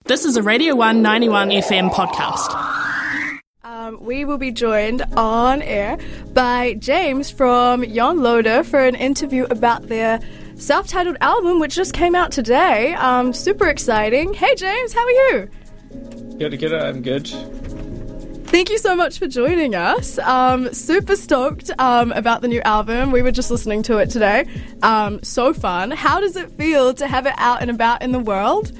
This is a Radio 1 91 FM podcast. We will be joined on air by James from Jon Loader for an interview about their self-titled album, which just came out today. Super exciting. Hey, James, how are you? Good, I'm good. Thank you so much for joining us. Super stoked about the new album. We were just listening to it today. So fun. How does it feel to have it out and about in the world?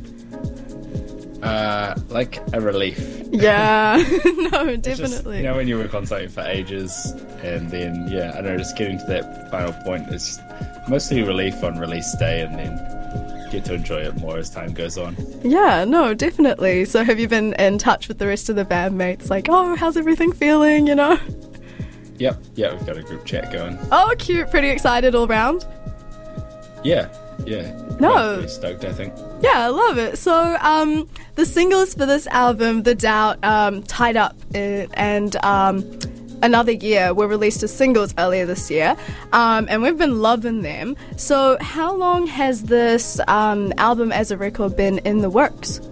Like a relief. Yeah, no, definitely. Just, when you work on something for ages and then, I don't know, just getting to that final point is mostly relief on release day and then get to enjoy it more as time goes on. Yeah, no, definitely. So have you been in touch with the rest of the bandmates? Like, oh, how's everything feeling, Yep, we've got a group chat going. Oh, cute. Pretty excited all round? Yeah. No. Pretty stoked, I think. Yeah, I love it. So, the singles for this album, The Doubt, Tied Up, and Another Year were released as singles earlier this year, and we've been loving them. So, how long has this album as a record been in the works?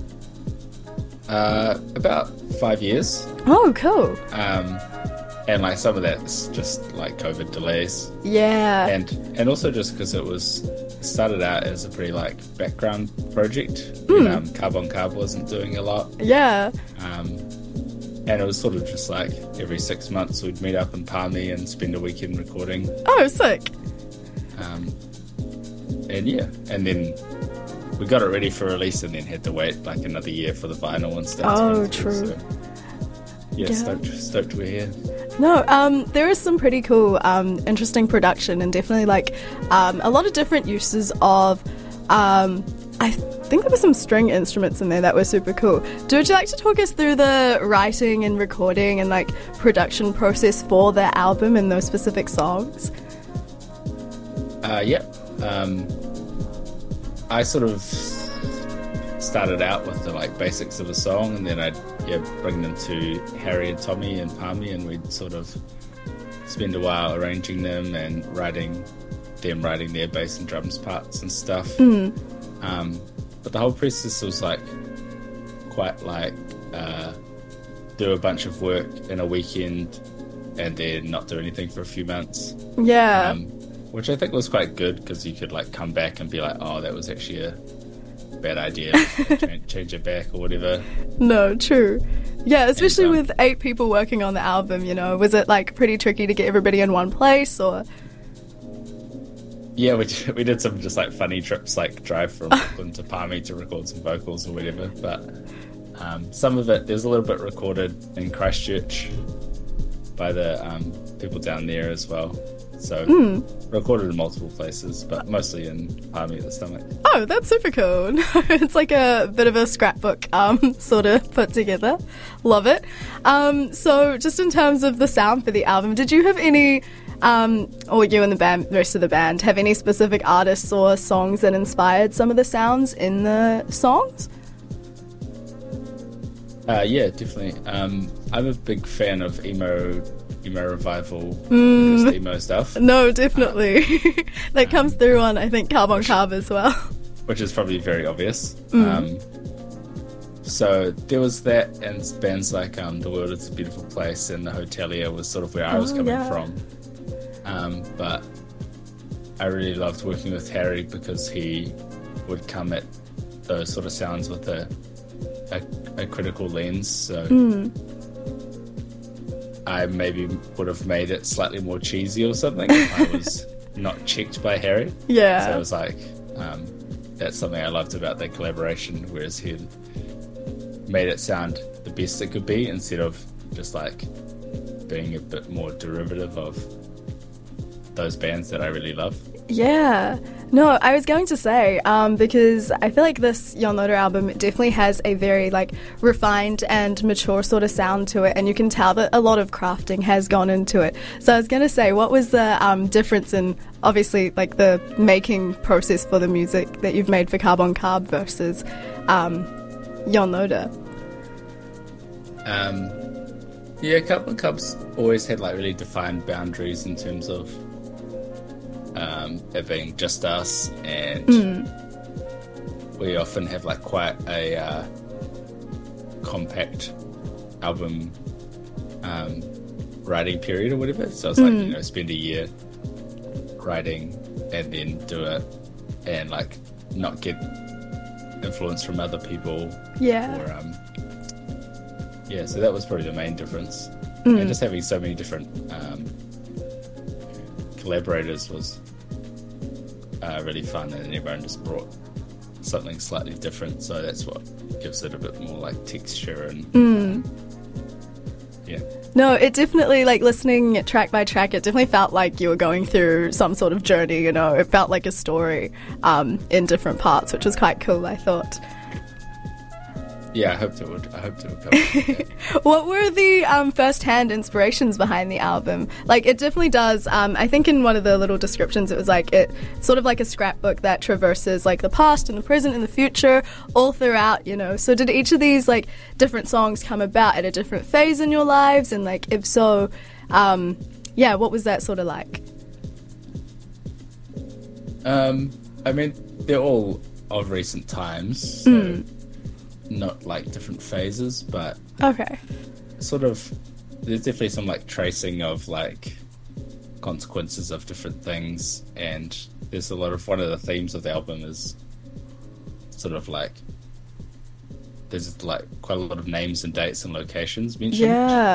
About 5 years. Oh, cool. And like some of that's just like COVID delays. Yeah. And also just because it started out as a pretty like background project when Carb on Carb wasn't doing a lot. Yeah. And it was sort of just like every 6 months we'd meet up in Palmy and spend a weekend recording. Oh, sick. And then we got it ready for release and then had to wait like another year for the vinyl and stuff. Oh, true. So, yeah, stoked we're here. No, there is some pretty cool, interesting production and definitely like a lot of different uses of, I think there were some string instruments in there that were super cool. Would you like to talk us through the writing and recording and like production process for the album and those specific songs? I sort of started out with the like basics of a song and then I'd bring them to Harry and Tommy and Palmy and we'd sort of spend a while arranging them and writing their bass and drums parts and stuff. But the whole process was like quite like do a bunch of work in a weekend and then not do anything for a few months. Yeah. Which I think was quite good because you could like come back and be like, oh, that was actually a bad idea, change it back or whatever. No, true. Yeah, especially with 8 people working on the album, was it like pretty tricky to get everybody in one place or? Yeah, we did some just like funny trips, like drive from Auckland to Palmy to record some vocals or whatever, but some of it, there's a little bit recorded in Christchurch by the people down there as well. So recorded in multiple places, but mostly in Palmy at the Stomach. Oh, that's super cool. It's like a bit of a scrapbook sort of put together. Love it. So just in terms of the sound for the album, did you have any, or you and the rest of the band, have any specific artists or songs that inspired some of the sounds in the songs? Yeah, definitely. I'm a big fan of emo revival, just emo stuff. No, definitely. That comes through on, I think, Carb on Carb as well. Which is probably very obvious. So there was that, and bands like The World is a Beautiful Place and The Hotelier was sort of where I was coming from. But I really loved working with Harry because he would come at those sort of sounds with a critical lens. So I maybe would have made it slightly more cheesy or something if I was not checked by Harry. Yeah. So it was like, that's something I loved about that collaboration, whereas he made it sound the best it could be instead of just like being a bit more derivative of those bands that I really love. Yeah. No, I was going to say, because I feel like this Jon Loader album definitely has a very like refined and mature sort of sound to it, and you can tell that a lot of crafting has gone into it. So I was going to say, what was the difference in obviously like the making process for the music that you've made for Carb on Carb versus Jon Loader? Yeah, Carb on Carb's always had like really defined boundaries in terms of it being just us and we often have like quite a compact album writing period or whatever. So it's like, spend a year writing and then do it and like not get influence from other people. Yeah. So that was probably the main difference. And just having so many different collaborators was really fun, and everyone just brought something slightly different, so that's what gives it a bit more like texture and No, it definitely, like, listening track by track, it definitely felt like you were going through some sort of journey, you know. It felt like a story in different parts, which was quite cool, I thought. Yeah, I hoped it would come with that. What were the first-hand inspirations behind the album? Like, it definitely does. I think in one of the little descriptions, it was like it's sort of like a scrapbook that traverses like the past and the present and the future all throughout, you know. So did each of these like different songs come about at a different phase in your lives? And like, if so, what was that sort of like? I mean, they're all of recent times, so not like different phases, but okay, sort of there's definitely some like tracing of like consequences of different things, and there's a lot of one of the themes of the album is sort of like there's like quite a lot of names and dates and locations mentioned.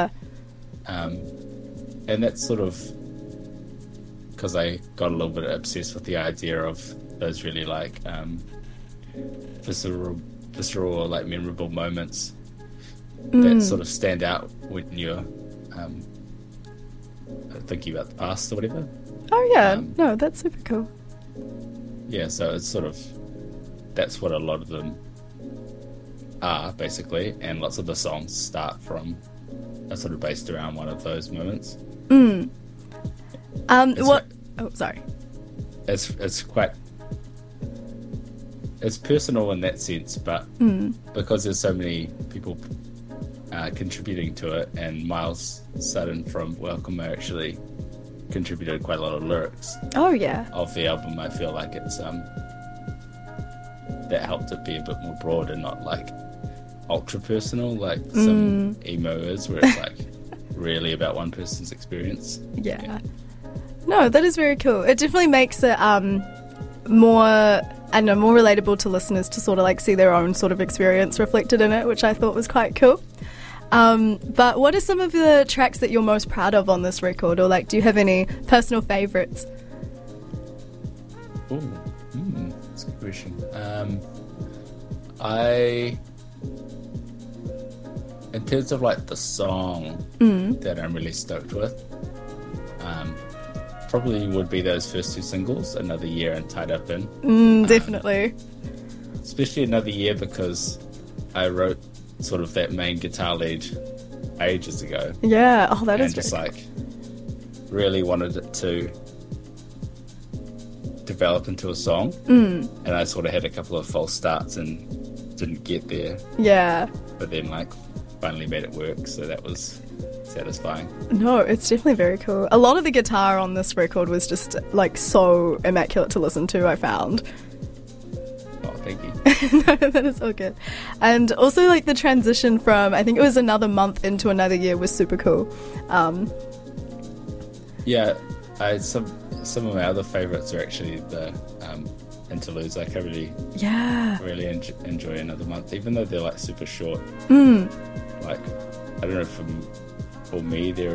And that's sort of because I got a little bit obsessed with the idea of those really like visceral or like memorable moments that sort of stand out when you're thinking about the past or whatever. Oh yeah, no, that's super cool. Yeah, so it's sort of that's what a lot of them are basically, and lots of the songs start from are sort of based around one of those moments. Sorry. It's quite. It's personal in that sense, but because there's so many people contributing to it, and Miles Sutton from Welcome actually contributed quite a lot of lyrics. Oh yeah. Of the album, I feel like it's that helped it be a bit more broad and not like ultra personal, like some emo is, where it's like really about one person's experience. Yeah. No, that is very cool. It definitely makes it more relatable to listeners to sort of like see their own sort of experience reflected in it, which I thought was quite cool. But what are some of the tracks that you're most proud of on this record, or like do you have any personal favourites? That's a good question. In terms of like the song that I'm really stoked with, probably would be those first two singles, Another Year and Tied Up In. Definitely. Especially Another Year because I wrote sort of that main guitar lead ages ago. Yeah, oh, that is just cool. like really wanted it to develop into a song. And I sort of had a couple of false starts and didn't get there. Yeah. But then like finally made it work, so that was satisfying. No, it's definitely very cool. A lot of the guitar on this record was just like so immaculate to listen to, I found. Oh, thank you. No, that is all good. And also like the transition from, I think it was Another Month into Another Year was super cool. Yeah, some of my other favourites are actually the interludes. Like I really enjoy Another Month, even though they're like super short. Like I don't know, for me they're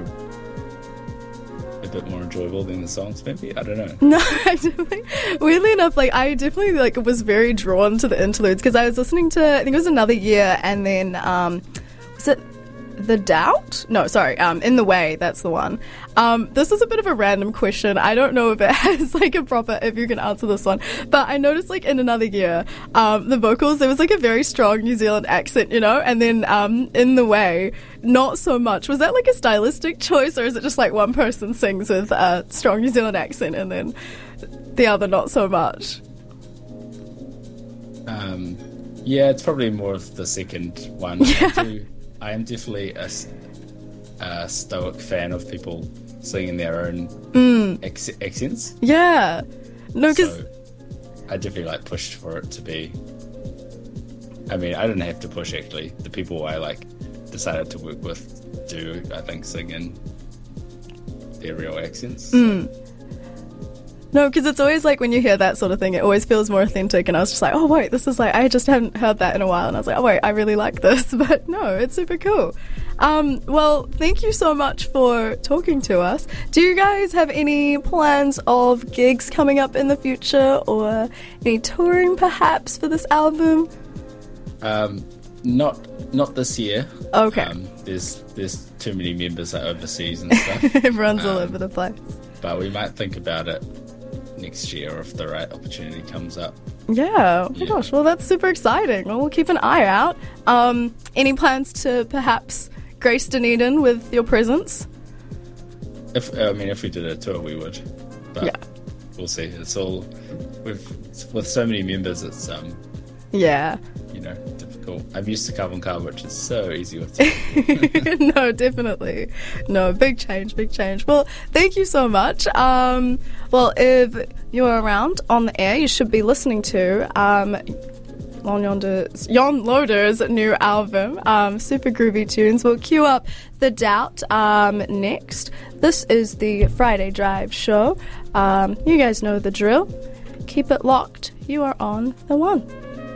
a bit more enjoyable than the songs, maybe. I don't know. No, weirdly enough, like I definitely like was very drawn to the interludes because I was listening to, I think it was Another Year, and then was it The Doubt? No, sorry, In the Way, that's the one. This is a bit of a random question. I don't know if it has like a proper, if you can answer this one, but I noticed like in Another Year, the vocals, there was like a very strong New Zealand accent, you know, and then In the Way, not so much. Was that like a stylistic choice, or is it just like one person sings with a strong New Zealand accent and then the other not so much? Yeah, it's probably more of the second one. Yeah. I am definitely a stoic fan of people singing their own accents. Yeah. No, because so I definitely like pushed for it to be I mean, I didn't have to push, actually. The people I decided to work with do, I think, sing in their real accents. No, because it's always when you hear that sort of thing, it always feels more authentic. And I was just oh wait, this is I just haven't heard that in a while. And I was oh wait, I really like this. But no, it's super cool. Well, thank you so much for talking to us. Do you guys have any plans of gigs coming up in the future, or any touring perhaps for this album? Not this year. Okay. There's too many members overseas and stuff. Everyone's all over the place. But we might think about it next year if the right opportunity comes up. Yeah. Oh my gosh. Well, that's super exciting. Well, we'll keep an eye out. Any plans to perhaps grace Dunedin with your presence? If we did a tour, we would. But we'll see. It's all with so many members. It's difficult. I'm used to Carbon Car, which is so easy with two. No, definitely. No, big change. Well, thank you so much. Well, if you're around on the air, you should be listening to Yon Loader's new album, super groovy tunes. We'll cue up The Doubt next. This is the Friday Drive show. You guys know the drill. Keep it locked. You are on The One.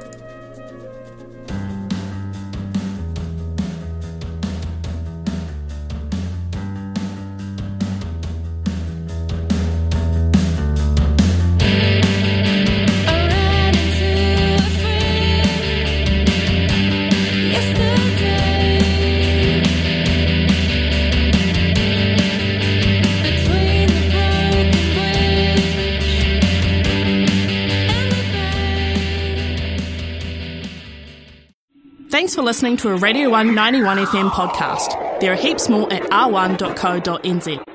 Thanks for listening to a Radio 1 91 FM podcast. There are heaps more at r1.co.nz.